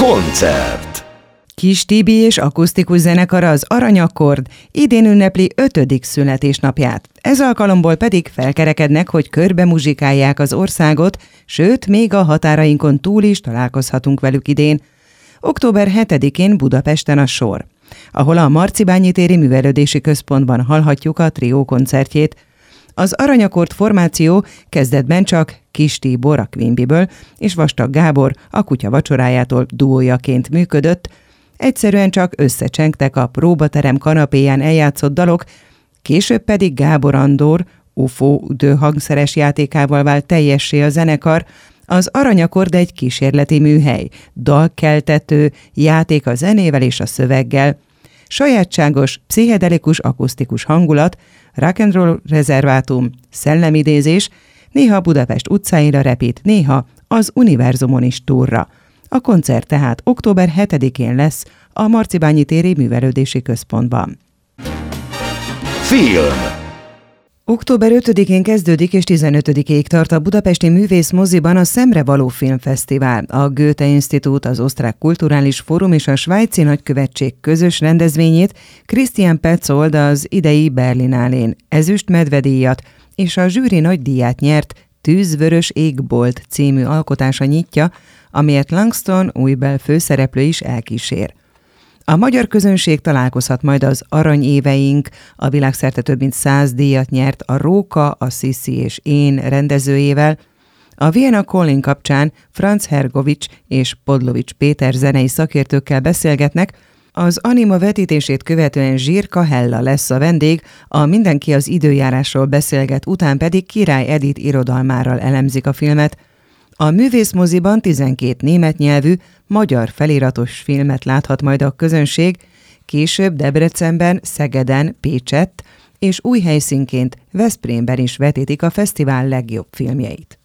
Koncert. Kis Tibi és akusztikus zenekara, az Aranyakkord idén ünnepli 5. születésnapját. Ez alkalomból pedig felkerekednek, hogy körbe muzsikálják az országot, sőt, még a határainkon túl is találkozhatunk velük idén. Október 7-én Budapesten a sor, ahol a Marcibányi téri művelődési központban hallhatjuk a trió koncertjét. Az Aranyakkord formáció kezdetben csak Kis Tibor a Quimby-ből és Vastag Gábor a Kutya vacsorájától duójaként működött, egyszerűen csak összecsengtek a próbaterem kanapéján eljátszott dalok, később pedig Gábor Andor UFO hangszeres játékával vált teljessé a zenekar. Az Aranyakkord egy kísérleti műhely, dalkeltető, játék a zenével és a szöveggel. Sajátságos, pszichedelikus, akusztikus hangulat, rock'n'roll rezervátum, szellemidézés, néha Budapest utcáira repít, néha az univerzumon is túlra. A koncert tehát október 7-én lesz a Marcibányi téri művelődési központban. Film. Október 5-én kezdődik és 15-ig tart a budapesti művészmoziban a Szemrevaló Filmfesztivál. A Goethe-Institut, az Osztrák Kulturális Fórum és a Svájci Nagykövetség közös rendezvényét Christian Petzold az idei Berlinálén ezüst medvedíjat és a zsűri nagydíját nyert Tűzvörös égbolt című alkotása nyitja, amelyet Langston Hübel főszereplő is elkísér. A magyar közönség találkozhat majd az Arany éveink, a világszerte több mint 100 díjat nyert a Róka, a Sissi és én rendezőjével. A Vienna Calling kapcsán Franz Hergovics és Podlovics Péter zenei szakértőkkel beszélgetnek, az Anima vetítését követően Zsirka Hella lesz a vendég, a Mindenki az időjárásról beszélget, után pedig Király Edith irodalmárral elemzik a filmet. A művészmoziban 12 német nyelvű, magyar feliratos filmet láthat majd a közönség, később Debrecenben, Szegeden, Pécsett és új helyszínként Veszprémben is vetítik a fesztivál legjobb filmjeit.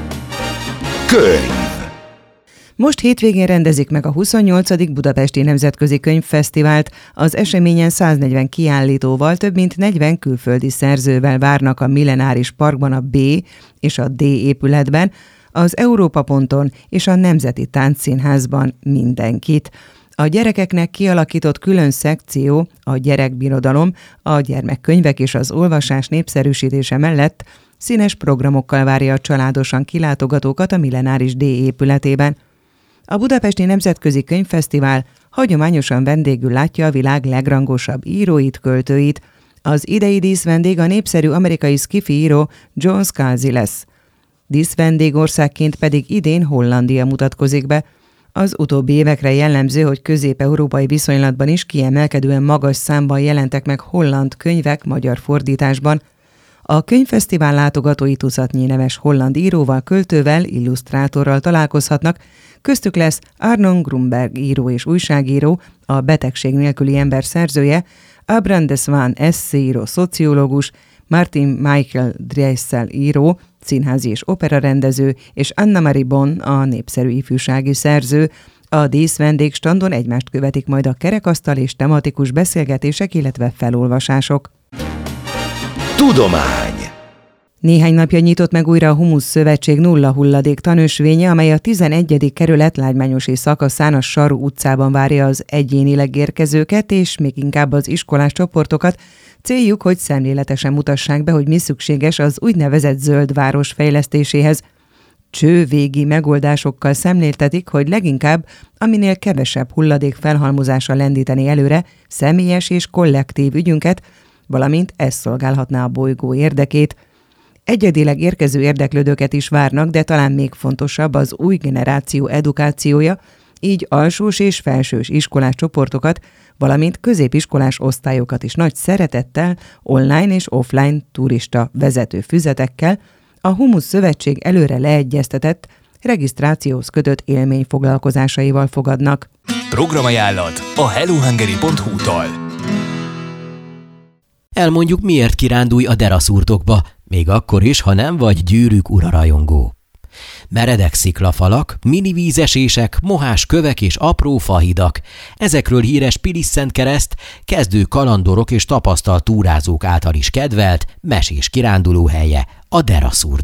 Könyv. Most hétvégén rendezik meg a 28. Budapesti Nemzetközi Könyvfesztivált. Az eseményen 140 kiállítóval, több mint 40 külföldi szerzővel várnak a Millenáris Parkban, a B és a D épületben, az Európa ponton és a Nemzeti Táncszínházban mindenkit. A gyerekeknek kialakított külön szekció, a gyerekbirodalom, a gyermekkönyvek és az olvasás népszerűsítése mellett színes programokkal várja a családosan kilátogatókat a Millenáris D épületében. A Budapesti Nemzetközi Könyvfesztivál hagyományosan vendégül látja a világ legrangosabb íróit, költőit. Az idei díszvendég a népszerű amerikai sci-fi író John Scalzi lesz. Díszvendégországként pedig idén Hollandia mutatkozik be. Az utóbbi évekre jellemző, hogy közép-európai viszonylatban is kiemelkedően magas számban jelentek meg holland könyvek magyar fordításban. A könyvfesztivál látogatói tucatnyi neves holland íróval, költővel, illusztrátorral találkozhatnak, köztük lesz Arnon Grunberg író és újságíró, a Betegség nélküli ember szerzője, Abraham de Swan esszéíró, szociológus, Martin Michael Dressel író, színházi és operarendező, és Anna-Marie Bonn, a népszerű ifjúsági szerző. A díszvendégstandon egymást követik majd a kerekasztal és tematikus beszélgetések, illetve felolvasások. Tudomány. Néhány napja nyitott meg újra a Humusz Szövetség nulla hulladék tanösvénye, amely a 11. kerület lágymányosi szakaszán a Saru utcában várja az egyénileg érkezőket, és még inkább az iskolás csoportokat. Céljuk, hogy szemléletesen mutassák be, hogy mi szükséges az úgynevezett zöld város fejlesztéséhez. Csővégi megoldásokkal szemléltetik, hogy leginkább aminél kevesebb hulladék felhalmozása lendíteni előre személyes és kollektív ügyünket, valamint ez szolgálhatná a bolygó érdekét. Egyedileg érkező érdeklődőket is várnak, de talán még fontosabb az új generáció edukációja, így alsós és felsős iskolás csoportokat, valamint középiskolás osztályokat is nagy szeretettel, online és offline turista vezető füzetekkel a Humusz Szövetség előre leegyeztetett, regisztrációhoz kötött élményfoglalkozásaival fogadnak. Programajánlat a hellohungary.hu-tól. Elmondjuk, miért kirándulj a deraszurtokba, még akkor is, ha nem vagy gyűrűk ura rajongó. Meredek sziklafalak, mini vízesések, mohás kövek és apró fahidak. Ezekről híres Pilis-Szentkereszt kezdő kalandorok és tapasztalt túrázók által is kedvelt, mesés kiránduló helye, a deraszurdok.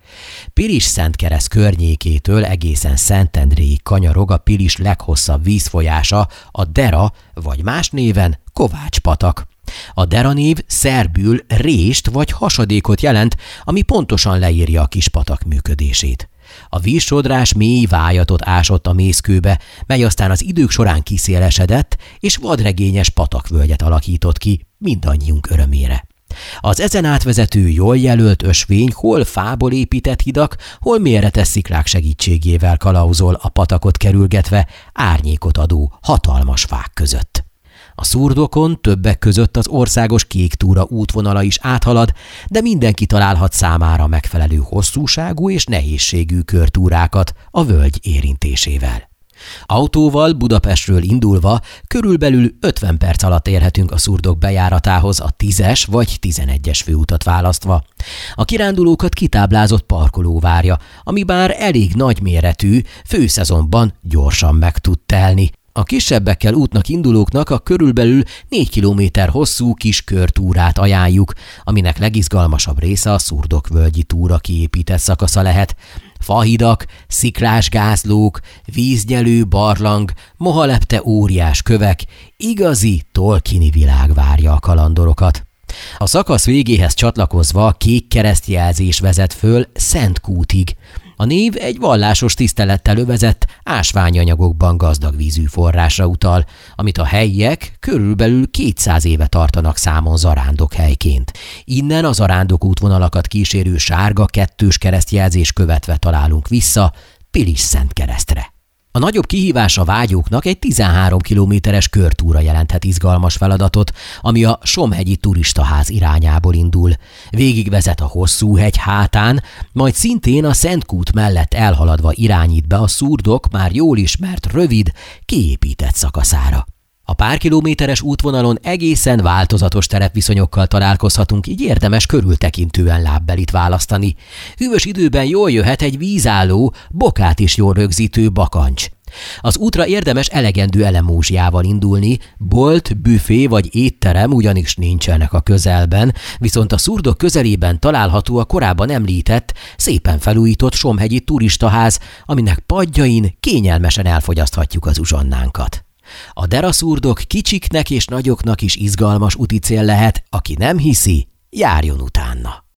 Pilis-Szentkereszt környékétől egészen Szentendréig kanyarog a Pilis leghosszabb vízfolyása, a Dera, vagy más néven Kovács-patak. A Dera név szerbül rést vagy hasadékot jelent, ami pontosan leírja a kispatak működését. A vízsodrás mély vájatot ásott a mészkőbe, mely aztán az idők során kiszélesedett, és vadregényes patakvölgyet alakított ki mindannyiunk örömére. Az ezen átvezető, jól jelölt ösvény hol fából épített hidak, hol méretes sziklák segítségével kalauzol a patakot kerülgetve, árnyékot adó hatalmas fák között. A szurdokon többek között az országos kéktúra útvonala is áthalad, de mindenki találhat számára megfelelő hosszúságú és nehézségű körtúrákat a völgy érintésével. Autóval Budapestről indulva körülbelül 50 perc alatt érhetünk a szurdok bejáratához a 10-es vagy 11-es főutat választva. A kirándulókat kitáblázott parkoló várja, ami bár elég nagyméretű, főszezonban gyorsan meg tud telni. A kisebbekkel útnak indulóknak a körülbelül 4 kilométer hosszú kis körtúrát ajánljuk, aminek legizgalmasabb része a Szurdok-völgyi túra kiépített szakasza lehet. Fahidak, sziklás gázlók, víznyelő barlang, mohalepte óriás kövek, igazi Tolkieni világ várja a kalandorokat. A szakasz végéhez csatlakozva kék keresztjelzés vezet föl Szentkútig. A név egy vallásos tisztelettel övezett, ásványanyagokban gazdag vízű forrásra utal, amit a helyiek körülbelül 200 éve tartanak számon zarándokhelyként. Innen a zarándok útvonalakat kísérő sárga kettős keresztjelzés követve találunk vissza Pilis-Szentkeresztre. A nagyobb kihívás a vágyóknak egy 13 kilométeres körtúra jelenthet izgalmas feladatot, ami a Somhegyi turistaház irányából indul. Végigvezet a hosszú hegy hátán, majd szintén a Szentkút mellett elhaladva irányít be a Szurdok már jól ismert rövid, kiépített szakaszára. A pár kilométeres útvonalon egészen változatos terepviszonyokkal találkozhatunk, így érdemes körültekintően lábbelit választani. Hűvös időben jól jöhet egy vízálló, bokát is jól rögzítő bakancs. Az útra érdemes elegendő elemózsiával indulni, bolt, büfé vagy étterem ugyanis nincsenek a közelben, viszont a Szurdok közelében található a korábban említett, szépen felújított Somhegyi turistaház, aminek padjain kényelmesen elfogyaszthatjuk az uzsonnánkat. A Dera-Szurdok kicsiknek és nagyoknak is izgalmas úticél lehet, aki nem hiszi, járjon utána.